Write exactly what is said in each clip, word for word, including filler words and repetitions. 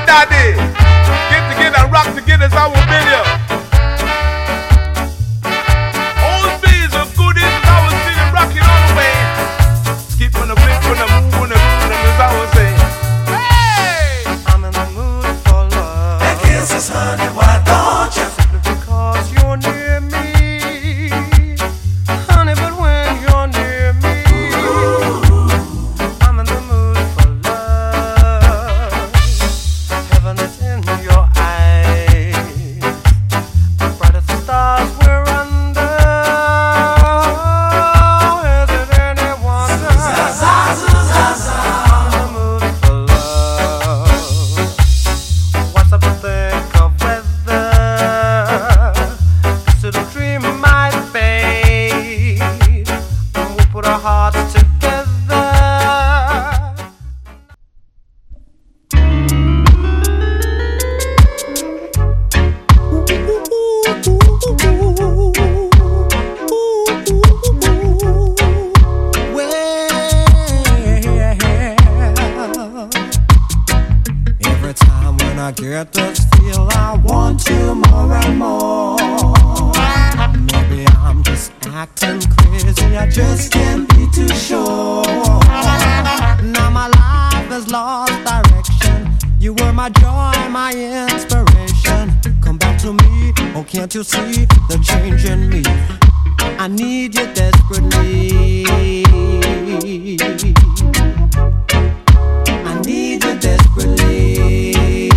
daddy. Get together, rock together, it's our video. Old bees are good, it's our city, rocking all the way. Skip on the flip, on the move, on the groove, and it's our say. Hey! I'm in the mood for love. That kisses, honey, why don't you? Simply because you're near me. Honey, but when you're near me, I'm in the mood for love. Heaven is in your eyes. Bright as the stars we're under. Is it any wonder? I'm in the mood for love. What's up to think of weather? This little dream might fade, and we'll put our hearts together. Well, every time when I get this feel, I want you more and more. Maybe I'm just acting crazy, I just can't be too sure. Now my life has lost direction. You were my joy, my inspiration. Come back to me, oh can't you see the change in me? I need you desperately. I need you desperately.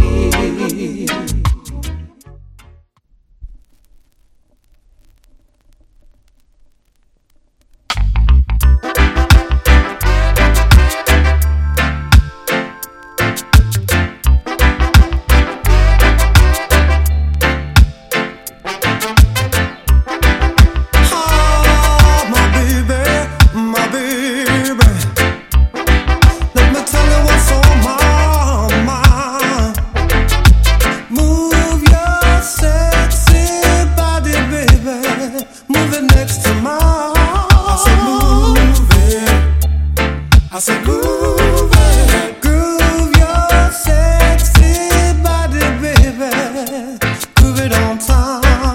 Oh, my baby, my baby. Let me tell you what's on my mind. Move your sexy body, baby. Move it next to mine. I said move it. I said move it. Groove your sexy body, baby. Groove it on time.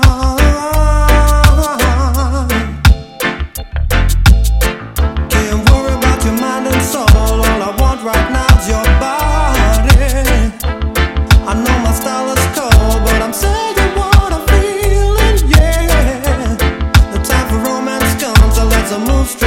Can't worry about your mind and soul. All I want right now is your body. I know my style is cold, but I'm saying what I'm feeling, yeah. The time for romance comes, so let's move straight